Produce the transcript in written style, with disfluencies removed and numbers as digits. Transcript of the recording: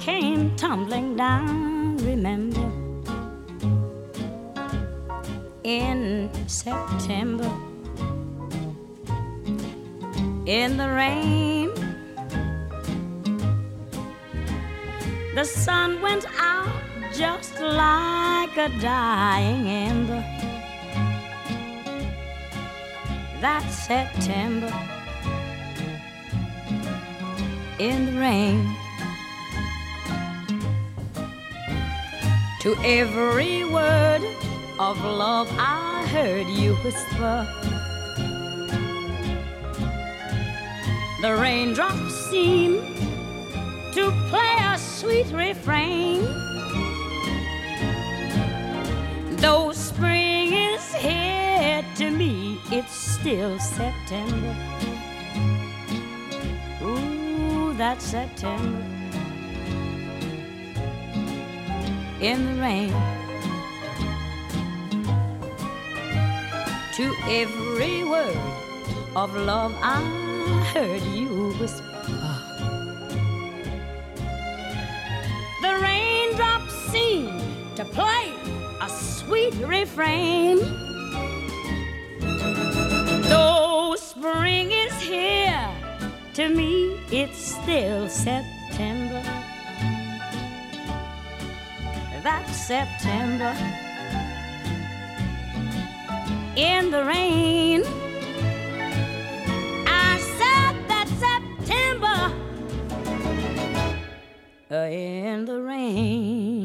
came tumbling down, remember, in September, in the rain. The sun went out just like a dying ember. That September, in the rain. To every word of love I heard you whisper, the raindrops seem to play a sweet refrain. Though spring is here, to me it's still September. Ooh, that's September in the rain. To every word of love I heard you whisper, the raindrops seem to play a sweet refrain. Though spring is here, to me it's still September. That's September in the rain. I said that September in the rain.